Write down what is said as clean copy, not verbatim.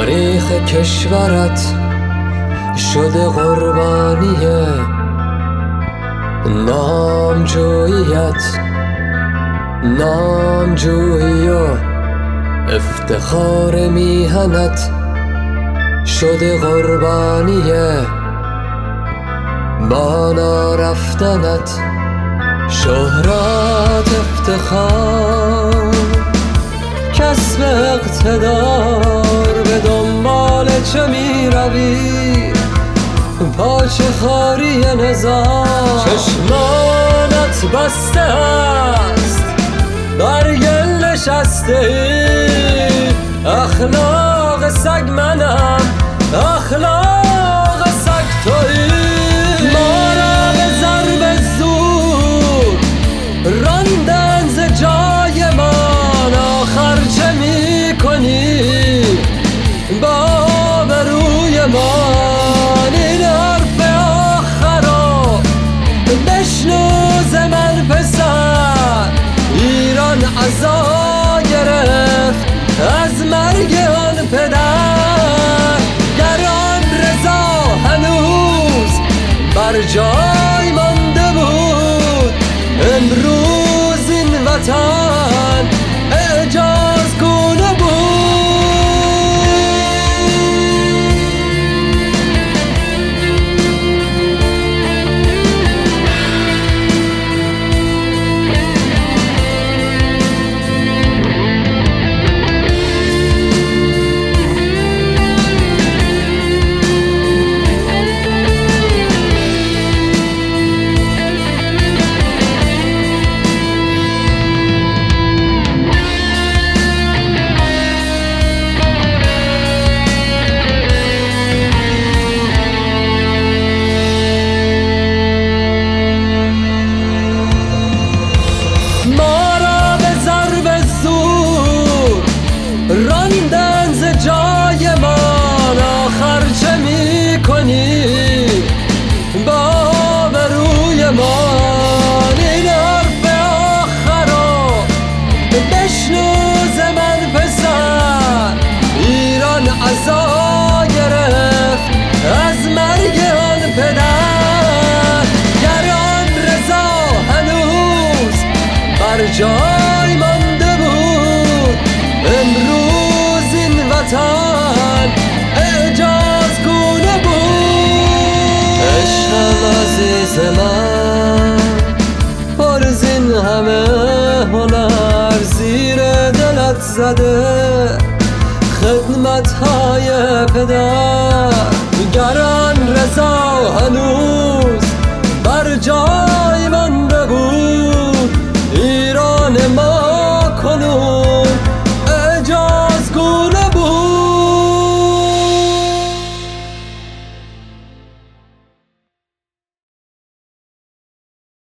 تاریخ کشورت شده قربانی نامجویی و افتخار میهنت شده قربانی بالا رفتنت. شهرت، افتخار، کسب اقتدار، به دنبال چه می روی؟ پاچه خاری نظام. چشمانت بسته است، بر گل نشسته ای. اخلاق سگ منم، اخلاق سگ تویی. ما را به ضرب زور راندن ز جای من، آخر چه می کنی با آبروی من؟ این حرف آخر رو بشنو ز من پسر. ایران عزا گرفت از مرگ آن پدر. گر آن رضا هنوز بر جای مانده بود، امروز این وطن اعجاز گونه بود. راندن ز جای من، آخر چه می کنی با آبروی من؟ این حرف آخر رو بشنو ز من پسر. ایران عزا گرفت از مرگ آن پدر. گر آن رضا هنوز بر جای مانده بود، امروز این وطن اعجاز گونه بود. عشقم عزیز من، پر زین همه هنر زیر دلت زده خدمت‌های پدر. گر آن رضا هنوز بر جای